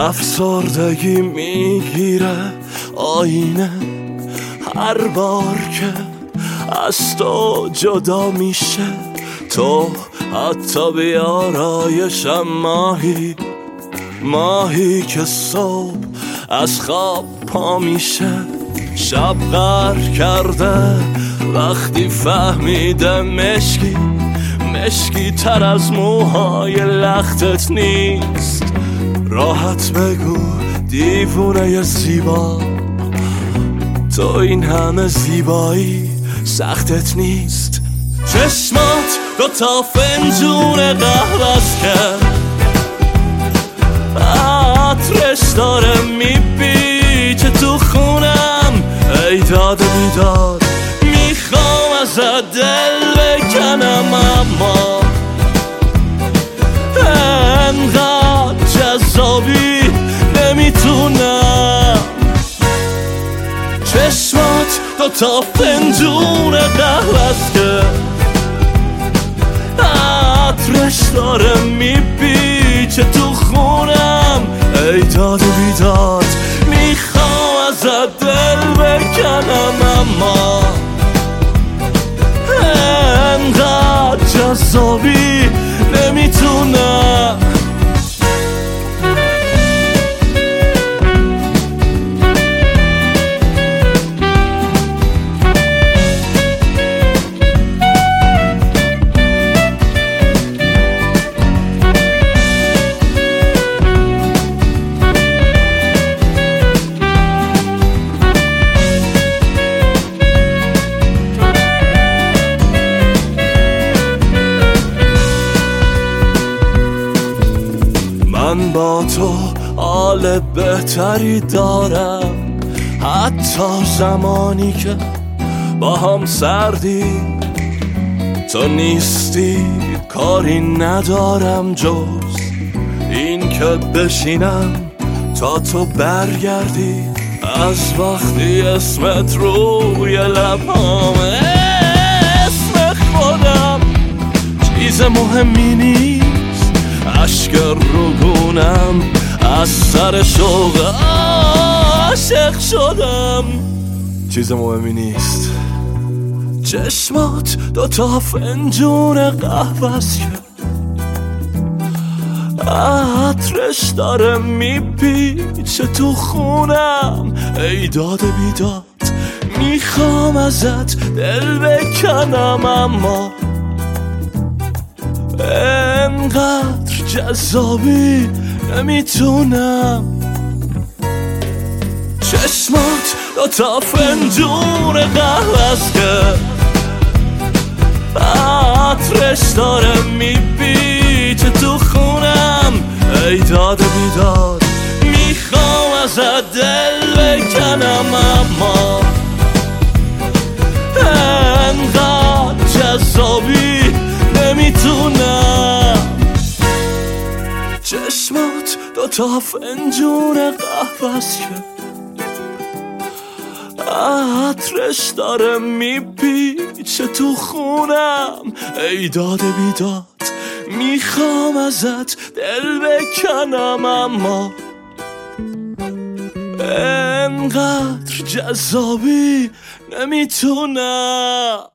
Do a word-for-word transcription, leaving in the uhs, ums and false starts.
افسردگی میگیره آینه هر بار که از تو جدا میشه. تو حتی بیارایشم ماهی ماهی که صبح از خواب پا میشه. شب غر کرده وقتی فهمیده مشکی مشکی تر از موهای لختت نیست. راحت بگو دیوونه زیبا، تو این همه زیبایی سختت نیست. چشمات دو تا فنجون قهوه‌ست که عطرش داره میپیچه تو خونم. ای داد و بیداد میخوام ازت دل بکنم، اما انقدر جذابی نمیتونم. چشمات دو تا فنجون قهوه‌ست که عطرش داره میپیچه تو خونم. ای داد و بیداد میخوام ازت دل بکنم، اما انقدر جذابی نمیتونم. من با تو حال بهتری دارم، حتی زمانی که با هم سردی. تو نیستی کاری ندارم جز این که بشینم تا تو برگردی. از وقتی اسمت روی لبامه اسم خودم چیز مهمی نیست. اشک روگونم از سر شوق عاشق شدم، چیز مهمی نیست. چشمات دو تا فنجون قهوه‌ست که عطرش داره میپیچه تو خونم. ای داد بیداد میخوام ازت دل بکنم، اما انقدر جذابی نمیتونم. چشمات دو تا فنجون قهوه‌ست که عطرش داره میپیچه تو خونم. ای داد و بیداد میخوام ازت دل بکنم، اما انقدر جذابی نمیتونم. چشمات دو تا فنجون قهوه‌ست که عطرش داره میپیچه تو خونم. ای داد بیداد میخوام ازت دل بکنم، اما انقدر جذابی نمیتونم.